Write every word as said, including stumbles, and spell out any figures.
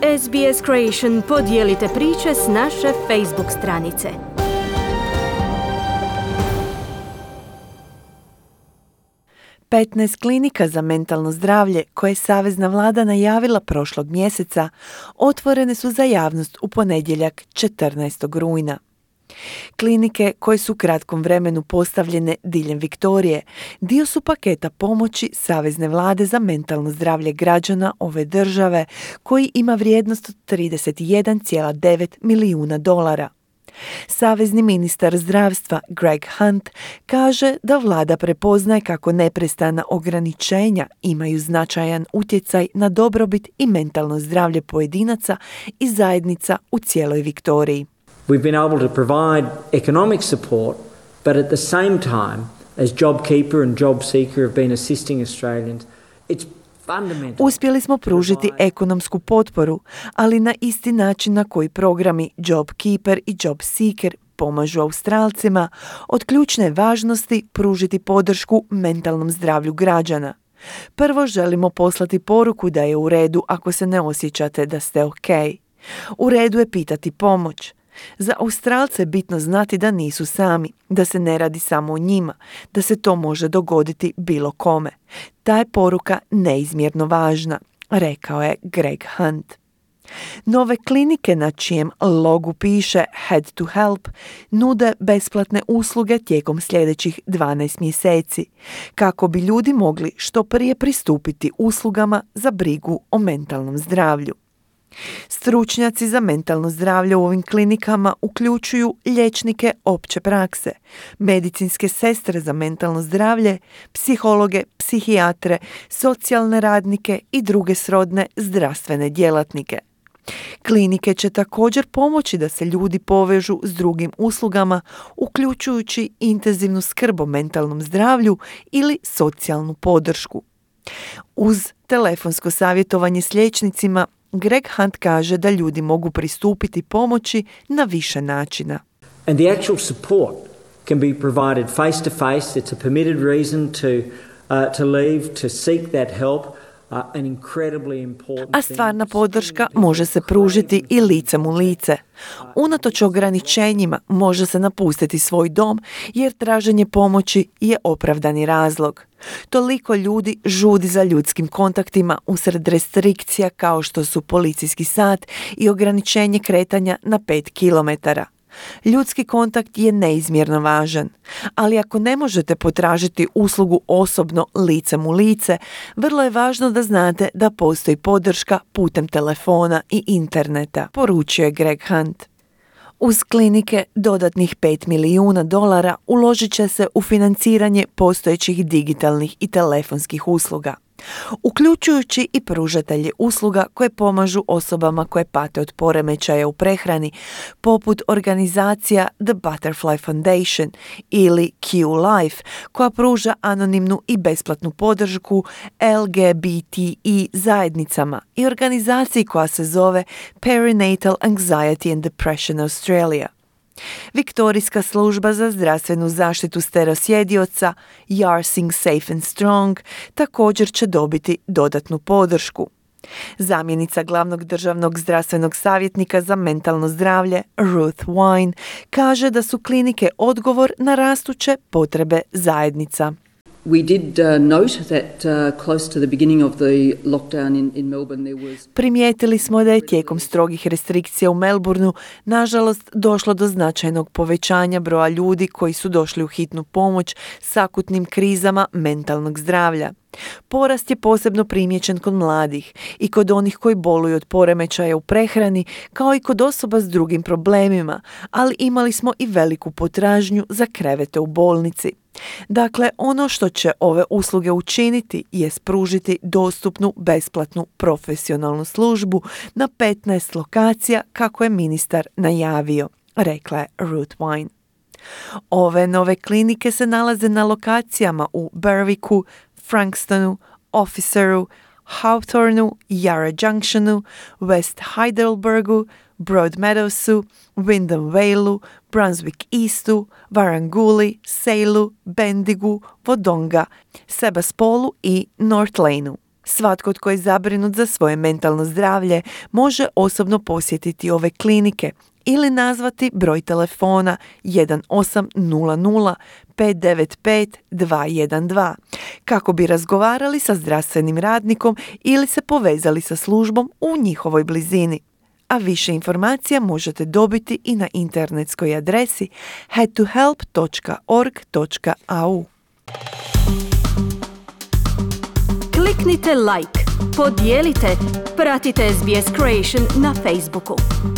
S B S Creation podijelite priče s naše Facebook stranice. petnaest klinika za mentalno zdravlje koje je savezna vlada najavila prošlog mjeseca otvorene su za javnost u ponedjeljak četrnaestog rujna. Klinike koje su u kratkom vremenu postavljene diljem Viktorije dio su paketa pomoći savezne vlade za mentalno zdravlje građana ove države koji ima vrijednost od trideset jedan zarez devet milijuna dolara. Savezni ministar zdravstva Greg Hunt kaže da vlada prepoznaje kako neprestana ograničenja imaju značajan utjecaj na dobrobit i mentalno zdravlje pojedinaca i zajednica u cijeloj Viktoriji. We've been able to provide economic support, but at the same time, as JobKeeper and JobSeeker have been assisting Australians, it's fundamental. Uspjeli smo pružiti ekonomsku potporu, ali na isti način na koji programi JobKeeper i JobSeeker pomažu Australcima, od ključne važnosti pružiti podršku mentalnom zdravlju građana. Prvo želimo poslati poruku da je u redu ako se ne osjećate da ste ok. U redu je pitati pomoć. Za Australce je bitno znati da nisu sami, da se ne radi samo o njima, da se to može dogoditi bilo kome. Ta je poruka neizmjerno važna, rekao je Greg Hunt. Nove klinike na čijem logu piše Head to Help nude besplatne usluge tijekom sljedećih dvanaest mjeseci, kako bi ljudi mogli što prije pristupiti uslugama za brigu o mentalnom zdravlju. Stručnjaci za mentalno zdravlje u ovim klinikama uključuju liječnike opće prakse, medicinske sestre za mentalno zdravlje, psihologe, psihijatre, socijalne radnike i druge srodne zdravstvene djelatnike. Klinike će također pomoći da se ljudi povežu s drugim uslugama, uključujući intenzivnu skrb o mentalnom zdravlju ili socijalnu podršku. Uz telefonsko savjetovanje s liječnicima, Greg Hunt kaže da ljudi mogu pristupiti pomoći na više načina. And the actual support can be provided face to face. It's a permitted reason to uh, to leave, to seek that help. Uh, an incredibly important A stvarna podrška može se pružiti i licem u lice. Unatoč ograničenjima može se napustiti svoj dom jer traženje pomoći je opravdani razlog. Toliko ljudi žudi za ljudskim kontaktima usred restrikcija kao što su policijski sat i ograničenje kretanja na pet kilometara. Ljudski kontakt je neizmjerno važan, ali ako ne možete potražiti uslugu osobno licem u lice, vrlo je važno da znate da postoji podrška putem telefona i interneta, poručio je Greg Hunt. Uz klinike dodatnih pet milijuna dolara uložit će se u financiranje postojećih digitalnih i telefonskih usluga, uključujući i pružatelje usluga koje pomažu osobama koje pate od poremećaja u prehrani, poput organizacija The Butterfly Foundation ili Q Life, koja pruža anonimnu i besplatnu podršku L G B T I zajednicama, i organizaciji koja se zove Perinatal Anxiety and Depression Australia. Viktorijska služba za zdravstvenu zaštitu starosjedioca Yarsing Safe and Strong također će dobiti dodatnu podršku. Zamjenica glavnog državnog zdravstvenog savjetnika za mentalno zdravlje Ruth Wine kaže da su klinike odgovor na rastuće potrebe zajednica. We did uh, note that uh, close to the beginning of the lockdown in, in Melbourne there was... Primijetili smo da je tijekom strogih restrikcija u Melbourneu nažalost došlo do značajnog povećanja broja ljudi koji su došli u hitnu pomoć s akutnim krizama mentalnog zdravlja. Porast je posebno primijećen kod mladih i kod onih koji boluju od poremećaja u prehrani, kao i kod osoba s drugim problemima, ali imali smo i veliku potražnju za krevete u bolnici. Dakle, ono što će ove usluge učiniti je pružiti dostupnu besplatnu profesionalnu službu na petnaest lokacija, kako je ministar najavio, rekla je Ruth Wine. Ove nove klinike se nalaze na lokacijama u Berwicku, Frankstonu, Officeru, Hawthornu, Yarra Junctionu, West Heidelbergu, Broadmeadowsu, Wyndham Valeu, Brunswick Eastu, Warranguli, Sale'u, Bendigu, Wodonga, Sebaspolu i North Laneu. Svatko tko je zabrinut za svoje mentalno zdravlje može osobno posjetiti ove klinike ili nazvati broj telefona jedan osam nula nula pet devet pet dva jedan dva kako bi razgovarali sa zdravstvenim radnikom ili se povezali sa službom u njihovoj blizini. A više informacija možete dobiti i na internetskoj adresi head to help dot org dot a u. Kliknite like, podijelite, pratite S B S Creation na Facebooku.